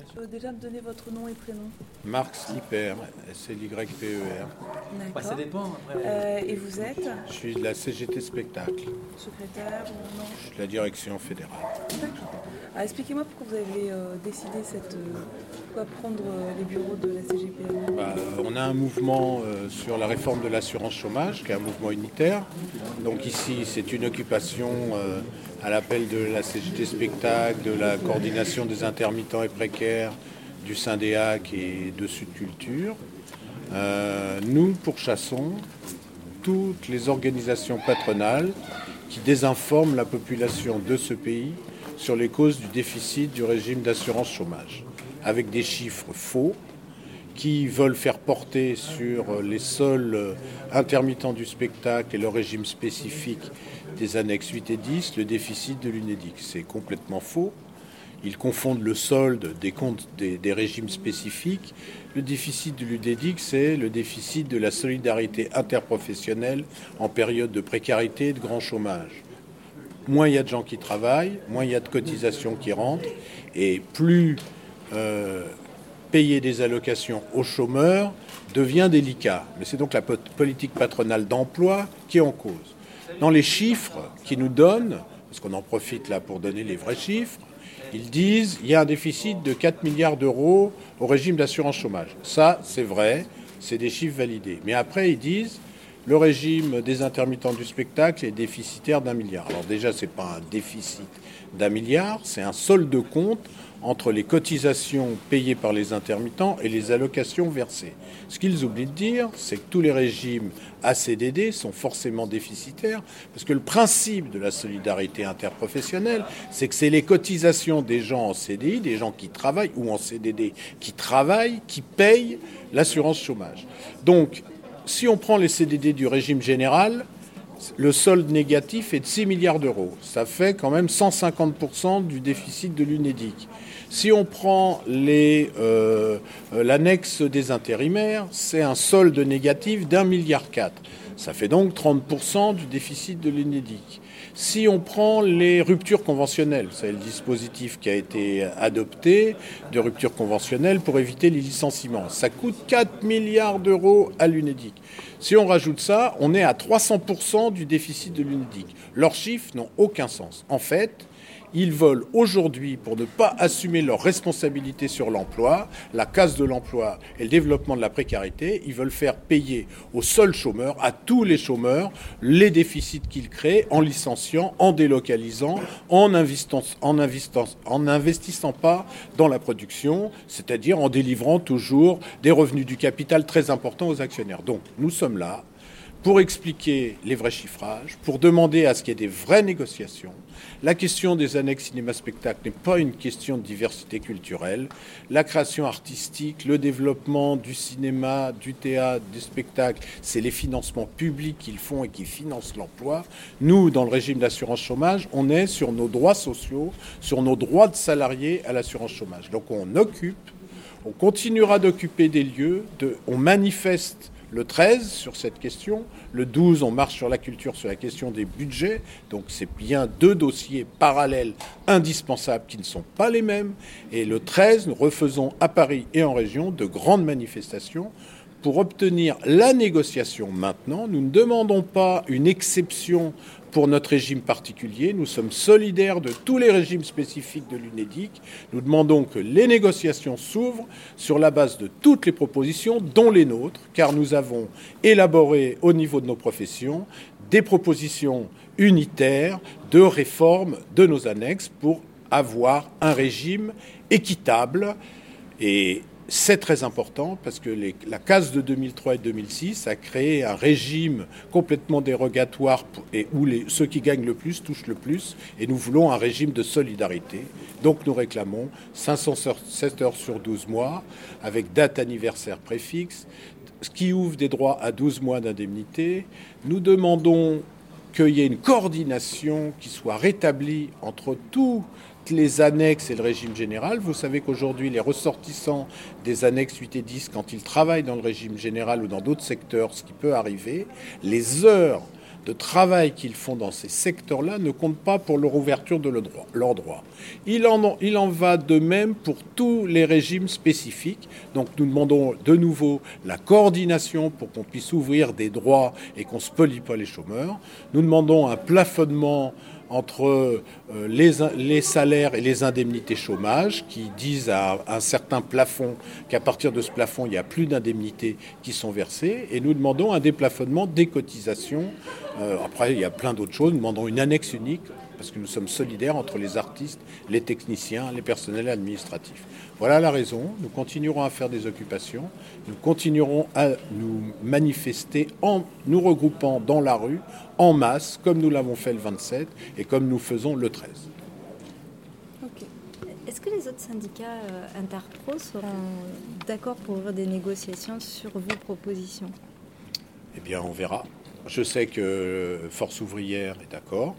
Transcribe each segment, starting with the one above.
Je peux déjà me donner votre nom et prénom. Marc Slipper, S-L-Y-P-E-R. D'accord. Ça dépend après. Et vous êtes Je suis de la CGT Spectacle. secrétaire ou non? Je suis de la direction fédérale. D'accord. Alors, expliquez-moi pourquoi vous avez décidé pourquoi prendre les bureaux de la CGPM. On a un mouvement sur la réforme de l'assurance chômage, qui est un mouvement unitaire. Donc ici, c'est une occupation à l'appel de la CGT Spectacle, de la coordination des intermittents et précaires, du Syndéac et de Sud Culture. Nous pourchassons toutes les organisations patronales qui désinforment la population de ce pays sur les causes du déficit du régime d'assurance chômage, avec des chiffres faux qui veulent faire porter sur les seuls intermittents du spectacle et le régime spécifique des annexes 8 et 10 le déficit de l'UNEDIC. C'est complètement faux. Ils confondent le solde des comptes des régimes spécifiques. Le déficit de l'UNEDIC, c'est le déficit de la solidarité interprofessionnelle en période de précarité et de grand chômage. Moins il y a de gens qui travaillent, moins il y a de cotisations qui rentrent, et plus payer des allocations aux chômeurs devient délicat. Mais c'est donc la politique patronale d'emploi qui est en cause. Dans les chiffres qu'ils nous donnent, parce qu'on en profite là pour donner les vrais chiffres, ils disent qu'il y a un déficit de 4 milliards d'euros au régime d'assurance chômage. Ça, c'est vrai, c'est des chiffres validés. Mais après, ils disent le régime des intermittents du spectacle est déficitaire d'1 milliard. Alors déjà, ce n'est pas un déficit d'1 milliard, c'est un solde de compte entre les cotisations payées par les intermittents et les allocations versées. Ce qu'ils oublient de dire, c'est que tous les régimes ACDD sont forcément déficitaires, parce que le principe de la solidarité interprofessionnelle, c'est que c'est les cotisations des gens en CDI, des gens qui travaillent, ou en CDD qui travaillent, qui payent l'assurance chômage. Donc, si on prend les CDD du régime général, le solde négatif est de 6 milliards d'euros. Ça fait quand même 150% du déficit de l'UNEDIC. Si on prend l'annexe des intérimaires, c'est un solde négatif d'1,4 milliard. Ça fait donc 30% du déficit de l'UNEDIC. Si on prend les ruptures conventionnelles, c'est le dispositif qui a été adopté de rupture conventionnelle pour éviter les licenciements. Ça coûte 4 milliards d'euros à l'UNEDIC. Si on rajoute ça, on est à 300% du déficit de l'UNEDIC. Leurs chiffres n'ont aucun sens. En fait, ils veulent aujourd'hui, pour ne pas assumer leurs responsabilités sur l'emploi, la casse de l'emploi et le développement de la précarité, ils veulent faire payer aux seuls chômeurs, à tous les chômeurs, les déficits qu'ils créent en licenciant, en délocalisant, en n'investissant pas dans la production, c'est-à-dire en délivrant toujours des revenus du capital très importants aux actionnaires. Donc nous sommes là pour expliquer les vrais chiffrages, pour demander à ce qu'il y ait des vraies négociations. La question des annexes cinéma-spectacle n'est pas une question de diversité culturelle. La création artistique, le développement du cinéma, du théâtre, du spectacle, c'est les financements publics qu'ils font et qui financent l'emploi. Nous, dans le régime d'assurance chômage, on est sur nos droits sociaux, sur nos droits de salariés à l'assurance chômage. Donc on occupe, on continuera d'occuper des lieux, on manifeste le 13 sur cette question, le 12 on marche sur la culture sur la question des budgets, donc c'est bien deux dossiers parallèles indispensables qui ne sont pas les mêmes, et le 13 nous refaisons à Paris et en région de grandes manifestations pour obtenir la négociation maintenant. Nous ne demandons pas une exception pour notre régime particulier. Nous sommes solidaires de tous les régimes spécifiques de l'UNEDIC. Nous demandons que les négociations s'ouvrent sur la base de toutes les propositions, dont les nôtres, car nous avons élaboré au niveau de nos professions des propositions unitaires de réforme de nos annexes pour avoir un régime équitable. Et c'est très important parce que la casse de 2003 et 2006 a créé un régime complètement dérogatoire et où ceux qui gagnent le plus touchent le plus. Et nous voulons un régime de solidarité. Donc nous réclamons 507 heures sur 12 mois avec date anniversaire préfixe, ce qui ouvre des droits à 12 mois d'indemnité. Nous demandons qu'il y ait une coordination qui soit rétablie entre tous les annexes et le régime général. Vous savez qu'aujourd'hui, les ressortissants des annexes 8 et 10, quand ils travaillent dans le régime général ou dans d'autres secteurs, ce qui peut arriver, les heures de travail qu'ils font dans ces secteurs-là ne compte pas pour leur ouverture de leurs droits. Il en va de même pour tous les régimes spécifiques. Donc nous demandons de nouveau la coordination pour qu'on puisse ouvrir des droits et qu'on ne spolie pas les chômeurs. Nous demandons un plafonnement entre les salaires et les indemnités chômage qui disent à un certain plafond qu'à partir de ce plafond, il n'y a plus d'indemnités qui sont versées. Et nous demandons un déplafonnement des cotisations. Après, il y a plein d'autres choses. Nous demandons une annexe unique parce que nous sommes solidaires entre les artistes, les techniciens, les personnels administratifs. Voilà la raison. Nous continuerons à faire des occupations. Nous continuerons à nous manifester en nous regroupant dans la rue, en masse, comme nous l'avons fait le 27 et comme nous faisons le 13. Okay. Est-ce que les autres syndicats interpro seront d'accord pour ouvrir des négociations sur vos propositions ? Eh bien, on verra. Je sais que Force ouvrière est d'accord.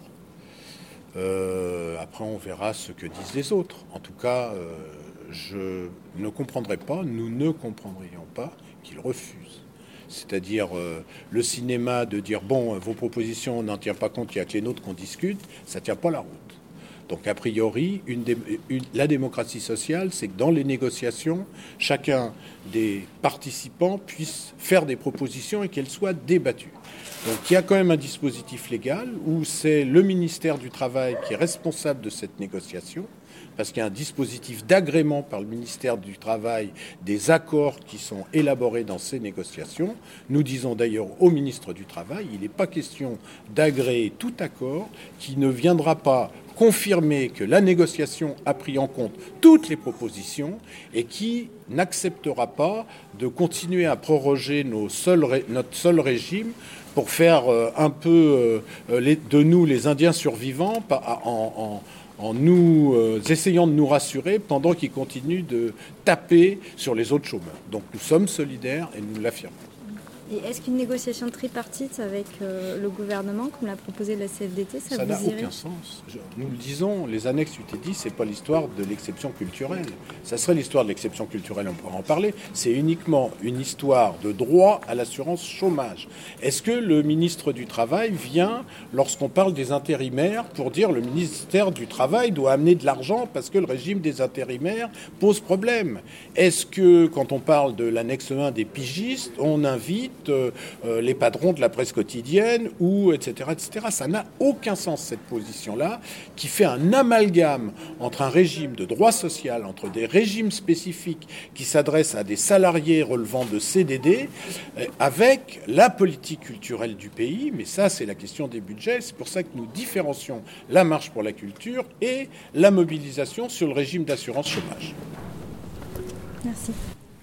Après, on verra ce que disent les autres. En tout cas, je ne comprendrai pas, nous ne comprendrions pas qu'ils refusent. C'est-à-dire le cinéma de dire bon, vos propositions, on n'en tient pas compte, il n'y a que les nôtres qu'on discute, ça ne tient pas la route. Donc a priori, la démocratie sociale, c'est que dans les négociations, chacun des participants puisse faire des propositions et qu'elles soient débattues. Donc il y a quand même un dispositif légal où c'est le ministère du Travail qui est responsable de cette négociation, parce qu'il y a un dispositif d'agrément par le ministère du Travail des accords qui sont élaborés dans ces négociations. Nous disons d'ailleurs au ministre du Travail, il n'est pas question d'agréer tout accord qui ne viendra pas confirmer que la négociation a pris en compte toutes les propositions et qui n'acceptera pas de continuer à proroger notre seul régime pour faire un peu de nous les Indiens survivants en nous essayant de nous rassurer pendant qu'ils continuent de taper sur les autres chômeurs. Donc nous sommes solidaires et nous l'affirmons. Et est-ce qu'une négociation tripartite avec le gouvernement, comme l'a proposé la CFDT, ça n'a vous irait ? aucun sens. Nous le disons, les annexes UT10, c'est pas l'histoire de l'exception culturelle. Ça serait l'histoire de l'exception culturelle, on pourra en parler. C'est uniquement une histoire de droit à l'assurance chômage. Est-ce que le ministre du Travail vient, lorsqu'on parle des intérimaires, pour dire le ministère du Travail doit amener de l'argent parce que le régime des intérimaires pose problème ? Est-ce que, quand on parle de l'annexe 1 des pigistes, on invite les patrons de la presse quotidienne ou etc. Ça n'a aucun sens, cette position-là, qui fait un amalgame entre un régime de droit social, entre des régimes spécifiques qui s'adressent à des salariés relevant de CDD, avec la politique culturelle du pays. Mais ça, c'est la question des budgets. C'est pour ça que nous différencions la marche pour la culture et la mobilisation sur le régime d'assurance chômage. Merci.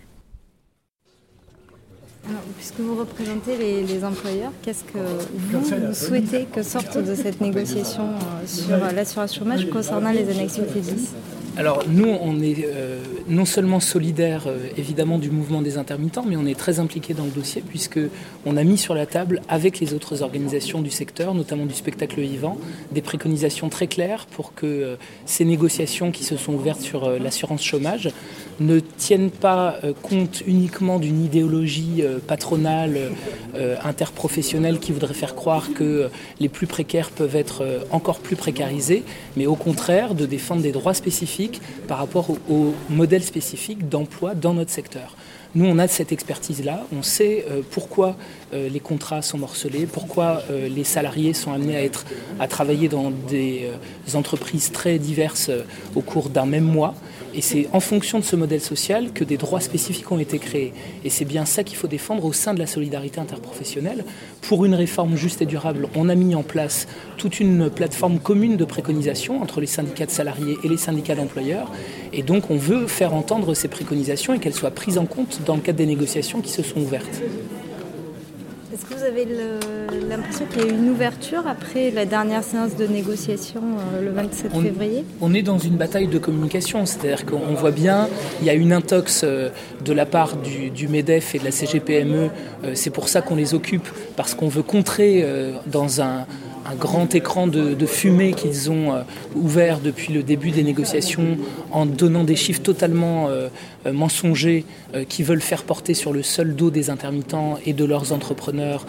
Alors, puisque vous représentez les employeurs, qu'est-ce que vous souhaitez que sorte de cette négociation sur l'assurance chômage concernant les annexes UT10 ? Alors nous, on est non seulement solidaires évidemment du mouvement des intermittents, mais on est très impliqués dans le dossier puisqu'on a mis sur la table avec les autres organisations du secteur, notamment du spectacle vivant, des préconisations très claires pour que ces négociations qui se sont ouvertes sur l'assurance chômage ne tiennent pas compte uniquement d'une idéologie patronale, interprofessionnelle qui voudrait faire croire que les plus précaires peuvent être encore plus précarisés, mais au contraire de défendre des droits spécifiques par rapport au modèle spécifique d'emploi dans notre secteur. Nous, on a cette expertise-là, on sait pourquoi les contrats sont morcelés, pourquoi les salariés sont amenés à travailler dans des entreprises très diverses au cours d'un même mois. Et c'est en fonction de ce modèle social que des droits spécifiques ont été créés. Et c'est bien ça qu'il faut défendre au sein de la solidarité interprofessionnelle. Pour une réforme juste et durable, on a mis en place toute une plateforme commune de préconisation entre les syndicats de salariés et les syndicats d'employeurs. Et donc on veut faire entendre ces préconisations et qu'elles soient prises en compte dans le cadre des négociations qui se sont ouvertes. Est-ce que vous avez l'impression qu'il y a eu une ouverture après la dernière séance de négociation le 27 février ? On est dans une bataille de communication, c'est-à-dire qu'on voit bien, il y a une intox de la part du MEDEF et de la CGPME, c'est pour ça qu'on les occupe, parce qu'on veut contrer dans un un grand écran de fumée qu'ils ont ouvert depuis le début des négociations en donnant des chiffres totalement mensongers qui veulent faire porter sur le seul dos des intermittents et de leurs entrepreneurs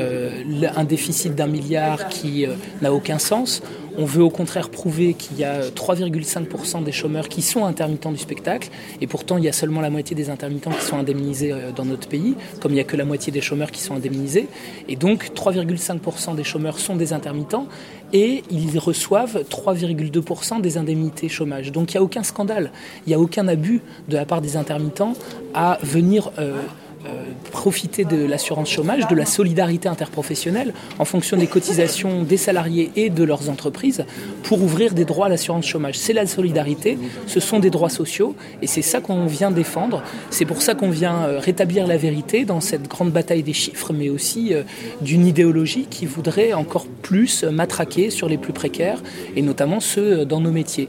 un déficit d'1 milliard qui n'a aucun sens. On veut au contraire prouver qu'il y a 3,5% des chômeurs qui sont intermittents du spectacle et pourtant il y a seulement la moitié des intermittents qui sont indemnisés dans notre pays, comme il n'y a que la moitié des chômeurs qui sont indemnisés. Et donc 3,5% des chômeurs sont des intermittents et ils reçoivent 3,2% des indemnités chômage. Donc il n'y a aucun scandale, il n'y a aucun abus de la part des intermittents à venir profiter de l'assurance chômage, de la solidarité interprofessionnelle en fonction des cotisations des salariés et de leurs entreprises pour ouvrir des droits à l'assurance chômage. C'est la solidarité, ce sont des droits sociaux et c'est ça qu'on vient défendre. C'est pour ça qu'on vient rétablir la vérité dans cette grande bataille des chiffres, mais aussi d'une idéologie qui voudrait encore plus matraquer sur les plus précaires et notamment ceux dans nos métiers.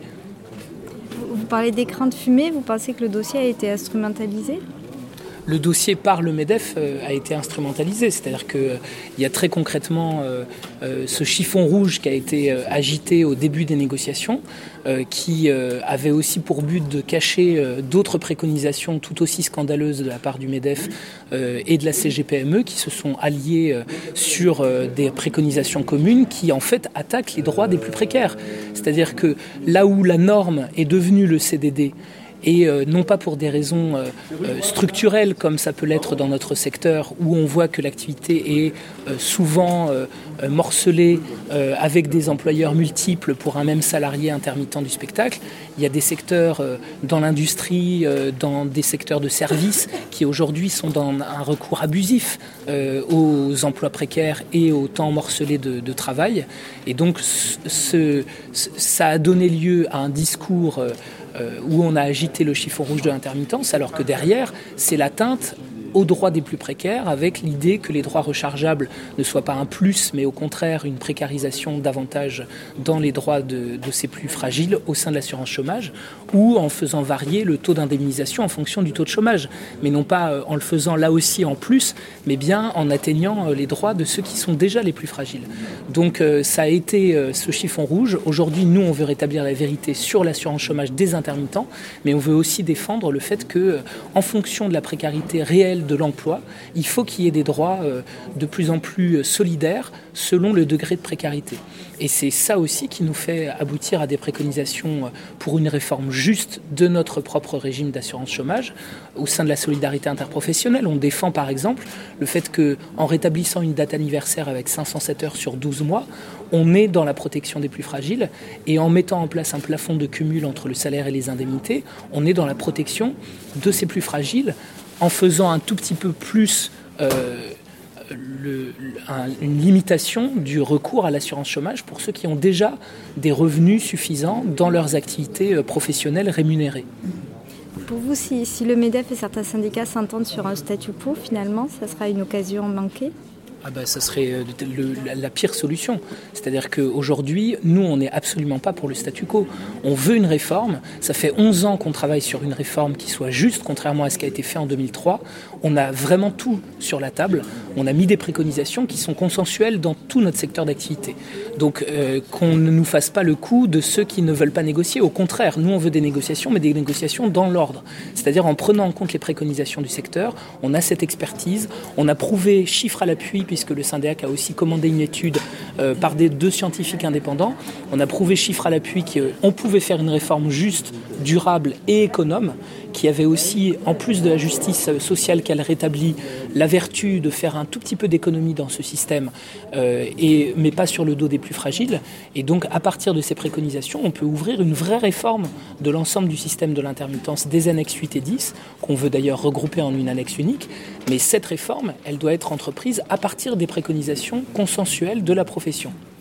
Vous parlez d'écran de fumée, vous pensez que le dossier a été instrumentalisé ? Le dossier par le MEDEF a été instrumentalisé, c'est-à-dire qu'il y a très concrètement ce chiffon rouge qui a été agité au début des négociations, qui avait aussi pour but de cacher d'autres préconisations tout aussi scandaleuses de la part du MEDEF et de la CGPME qui se sont alliés sur des préconisations communes qui en fait attaquent les droits des plus précaires. C'est-à-dire que là où la norme est devenue le CDD, et non pas pour des raisons structurelles comme ça peut l'être dans notre secteur où on voit que l'activité est souvent morcelée avec des employeurs multiples pour un même salarié intermittent du spectacle. Il y a des secteurs dans l'industrie, dans des secteurs de services qui aujourd'hui sont dans un recours abusif aux emplois précaires et au temps morcelé de travail. Et donc ça a donné lieu à un discours où on a agité le chiffon rouge de l'intermittence, alors que derrière, c'est l'atteinte aux droits des plus précaires, avec l'idée que les droits rechargeables ne soient pas un plus, mais au contraire une précarisation davantage dans les droits de ces plus fragiles au sein de l'assurance chômage, ou en faisant varier le taux d'indemnisation en fonction du taux de chômage, mais non pas en le faisant là aussi en plus, mais bien en atteignant les droits de ceux qui sont déjà les plus fragiles. Donc ça a été ce chiffon rouge. Aujourd'hui, nous, on veut rétablir la vérité sur l'assurance chômage des intermittents, mais on veut aussi défendre le fait que, en fonction de la précarité réelle de l'emploi, il faut qu'il y ait des droits de plus en plus solidaires selon le degré de précarité. Et c'est ça aussi qui nous fait aboutir à des préconisations pour une réforme juste de notre propre régime d'assurance chômage au sein de la solidarité interprofessionnelle. On défend par exemple le fait qu'en rétablissant une date anniversaire avec 507 heures sur 12 mois, on est dans la protection des plus fragiles et en mettant en place un plafond de cumul entre le salaire et les indemnités, on est dans la protection de ces plus fragiles en faisant un tout petit peu plus une limitation du recours à l'assurance chômage pour ceux qui ont déjà des revenus suffisants dans leurs activités professionnelles rémunérées. Pour vous, si le MEDEF et certains syndicats s'entendent sur un statu quo, finalement, ça sera une occasion manquée ? Ça serait la pire solution. C'est-à-dire qu'aujourd'hui, nous, on n'est absolument pas pour le statu quo. On veut une réforme. Ça fait 11 ans qu'on travaille sur une réforme qui soit juste, contrairement à ce qui a été fait en 2003. On a vraiment tout sur la table. On a mis des préconisations qui sont consensuelles dans tout notre secteur d'activité. Donc, qu'on ne nous fasse pas le coup de ceux qui ne veulent pas négocier. Au contraire, nous, on veut des négociations, mais des négociations dans l'ordre. C'est-à-dire en prenant en compte les préconisations du secteur. On a cette expertise. On a prouvé, chiffres à l'appui, puisque le Syndeac a aussi commandé une étude par deux scientifiques indépendants. On a prouvé chiffres à l'appui qu'on pouvait faire une réforme juste, durable et économe, qui avait aussi, en plus de la justice sociale qu'elle rétablit, la vertu de faire un tout petit peu d'économie dans ce système, mais pas sur le dos des plus fragiles. Et donc, à partir de ces préconisations, on peut ouvrir une vraie réforme de l'ensemble du système de l'intermittence des annexes 8 et 10, qu'on veut d'ailleurs regrouper en une annexe unique. Mais cette réforme, elle doit être entreprise à partir des préconisations consensuelles de la profession.